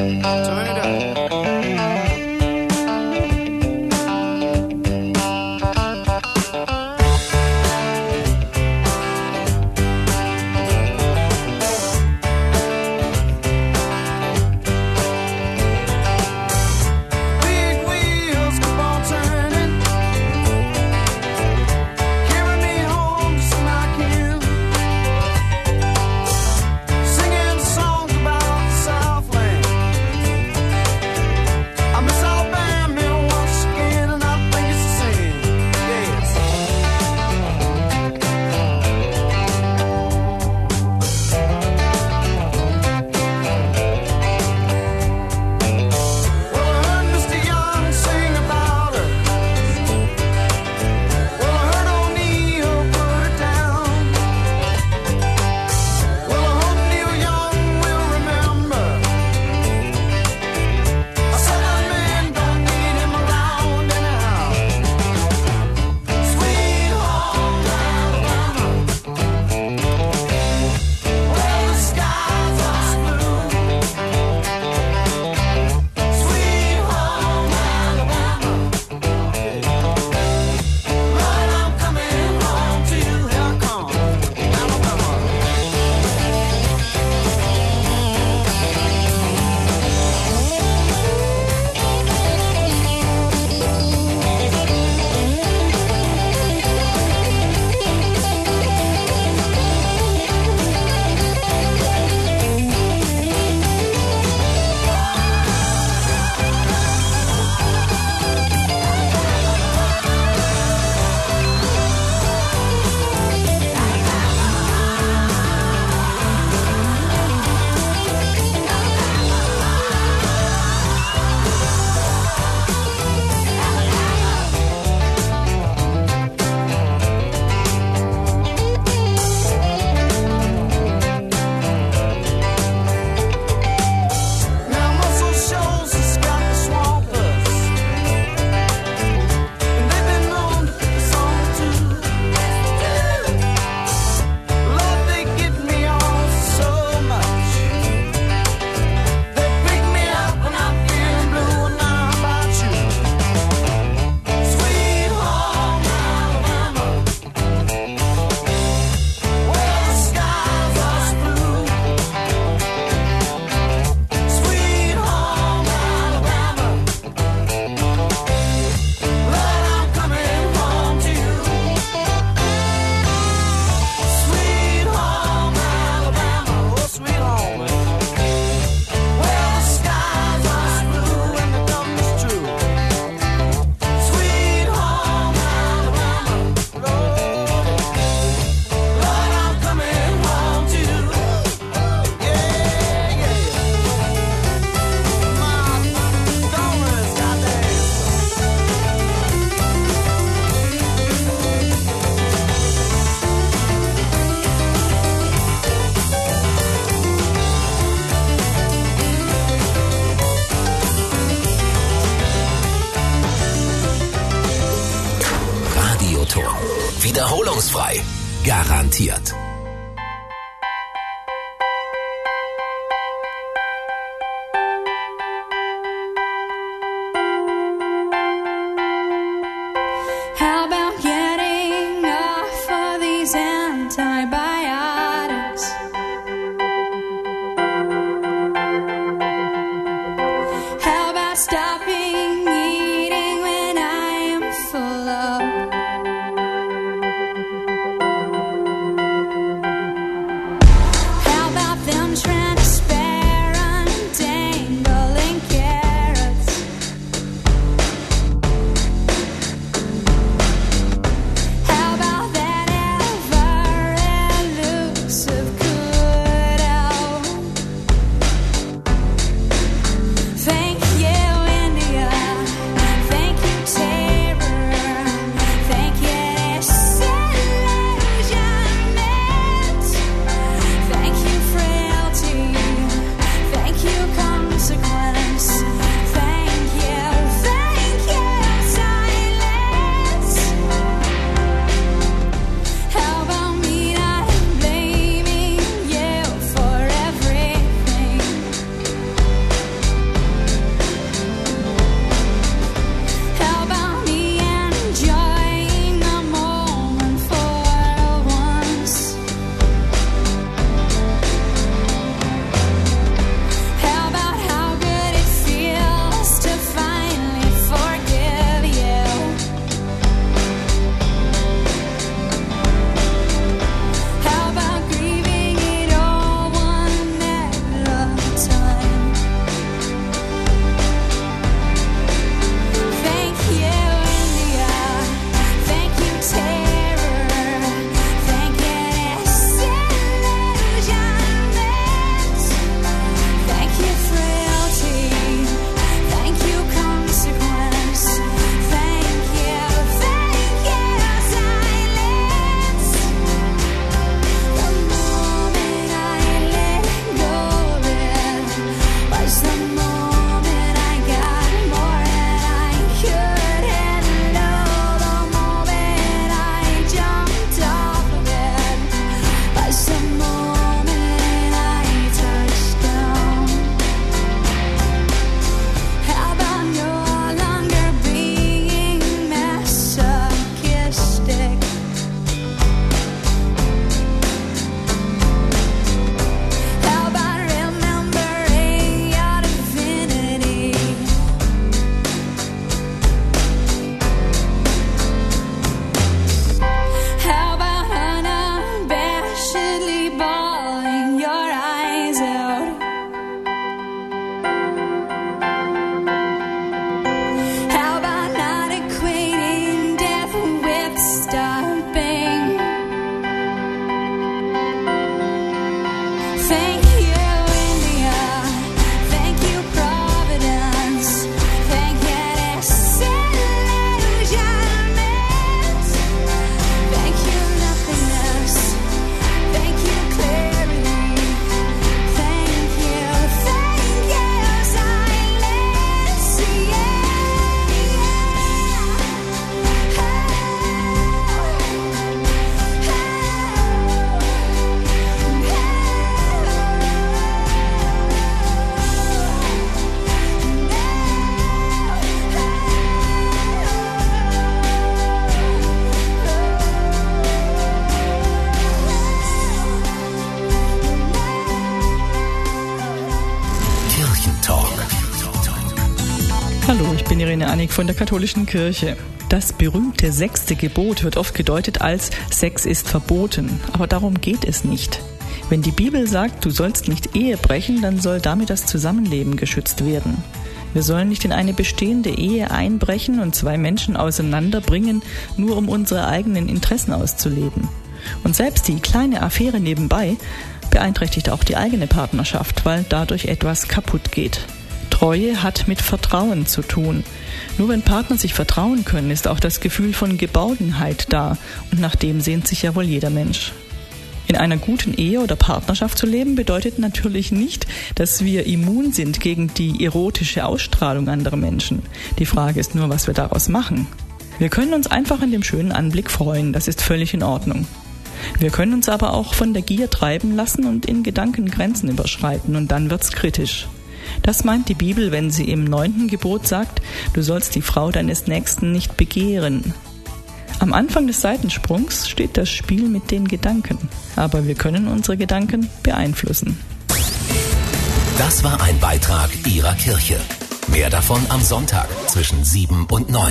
Wiederholungsfrei. Garantiert. How about getting off of these antibiotics? How about stopping eating when I am full of? How about them transparent dangling carrots? How about that ever elusive cutout? Thank you, India. Hallo, ich bin Irene Annig von der Katholischen Kirche. Das berühmte 6. Gebot wird oft gedeutet als Sex ist verboten, aber darum geht es nicht. Wenn die Bibel sagt, du sollst nicht Ehe brechen, dann soll damit das Zusammenleben geschützt werden. Wir sollen nicht in eine bestehende Ehe einbrechen und 2 Menschen auseinanderbringen, nur um unsere eigenen Interessen auszuleben. Und selbst die kleine Affäre nebenbei beeinträchtigt auch die eigene Partnerschaft, weil dadurch etwas kaputt geht. Treue hat mit Vertrauen zu tun. Nur wenn Partner sich vertrauen können, ist auch das Gefühl von Geborgenheit da. Und nach dem sehnt sich ja wohl jeder Mensch. In einer guten Ehe oder Partnerschaft zu leben bedeutet natürlich nicht, dass wir immun sind gegen die erotische Ausstrahlung anderer Menschen. Die Frage ist nur, was wir daraus machen. Wir können uns einfach in dem schönen Anblick freuen, das ist völlig in Ordnung. Wir können uns aber auch von der Gier treiben lassen und in Gedanken Grenzen überschreiten und dann wird's kritisch. Das meint die Bibel, wenn sie im 9. Gebot sagt, du sollst die Frau deines Nächsten nicht begehren. Am Anfang des Seitensprungs steht das Spiel mit den Gedanken, aber wir können unsere Gedanken beeinflussen. Das war ein Beitrag Ihrer Kirche. Mehr davon am Sonntag zwischen 7 und 9.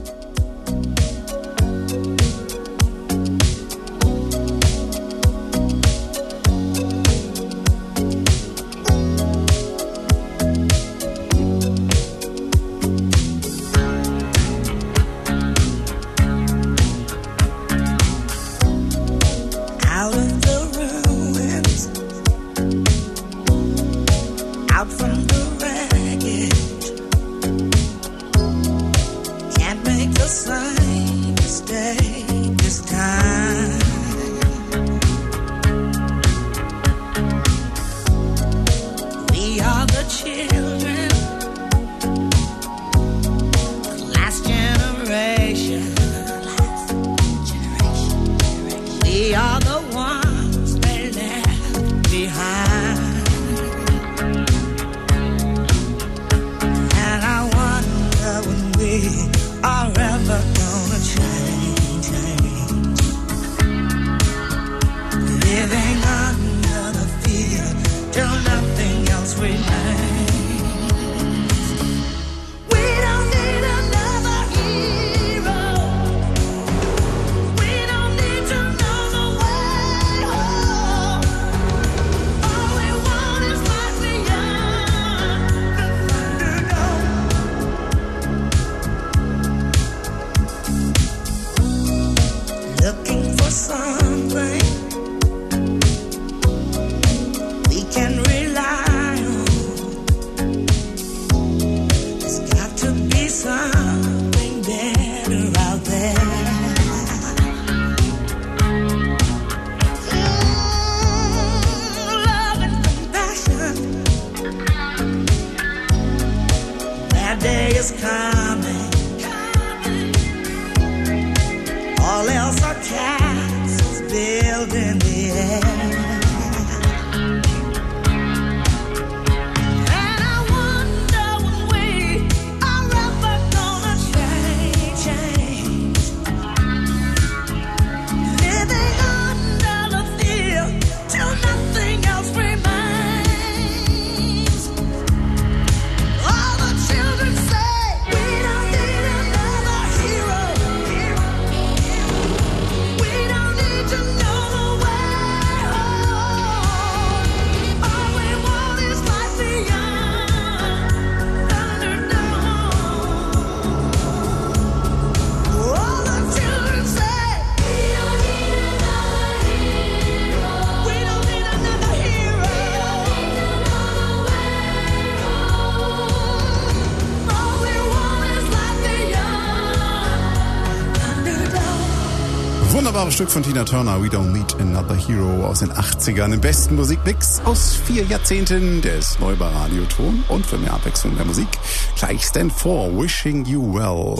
Wunderbares Stück von Tina Turner, We Don't Need Another Hero aus den 80ern. Im besten Musikmix aus 4 Jahrzehnten des Neuber Radioton und für mehr Abwechslung in der Musik gleich Stand For, Wishing You Well.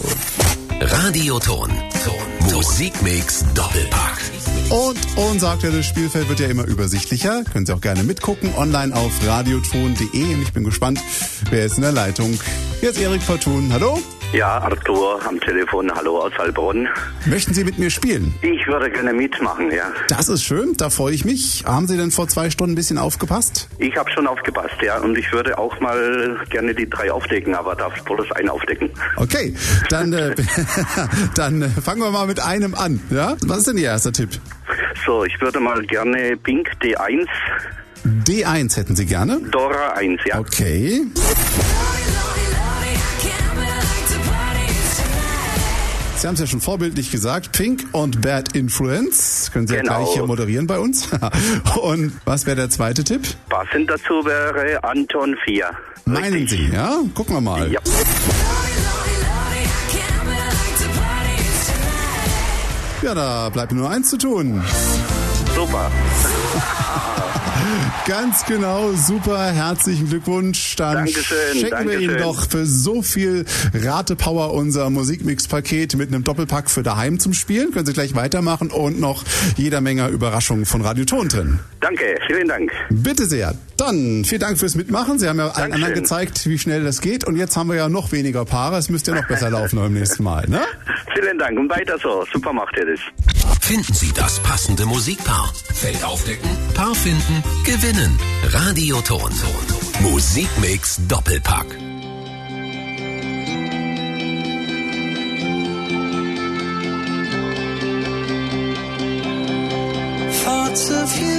Radioton. Musikmix Doppelpack. Und unser aktuelles Spielfeld wird ja immer übersichtlicher. Können Sie auch gerne mitgucken, online auf radioton.de. Und ich bin gespannt, wer ist in der Leitung. Hier ist Erik Fortun. Hallo? Ja, Arthur am Telefon. Hallo aus Heilbronn. Möchten Sie mit mir spielen? Ich würde gerne mitmachen, ja. Das ist schön, da freue ich mich. Haben Sie denn vor 2 Stunden ein bisschen aufgepasst? Ich habe schon aufgepasst, ja. Und ich würde auch mal gerne die 3 aufdecken, aber darf bloß einen aufdecken. Okay, dann, dann fangen wir mal mit einem an. Ja? Was ist denn Ihr erster Tipp? So, ich würde mal gerne Pink D1. D1 hätten Sie gerne? Dora 1, ja. Okay. Sie haben es ja schon vorbildlich gesagt, Pink und Bad Influence. Können Sie ja gleich hier moderieren bei uns. Und was wäre der zweite Tipp? Passend dazu wäre Anton 4. Meinen Sie, ja? Gucken wir mal. Ja. Ja, da bleibt nur eins zu tun. Super. Ganz genau, super, herzlichen Glückwunsch. Dann Dankeschön, schenken wir Ihnen doch für so viel Ratepower unser Musikmix-Paket mit einem Doppelpack für daheim zum Spielen. Können Sie gleich weitermachen und noch jeder Menge Überraschungen von Radio Ton drin. Danke, vielen Dank. Bitte sehr. Dann vielen Dank fürs Mitmachen. Sie haben ja allen anderen gezeigt, wie schnell das geht. Und jetzt haben wir ja noch weniger Paare. Es müsste ja noch besser laufen beim nächsten Mal, ne? Vielen Dank und weiter so. Super macht ihr das. Finden Sie das passende Musikpaar. Feld aufdecken, Paar finden, gewinnen. Radio Ton. Musikmix Doppelpack. Thoughts of you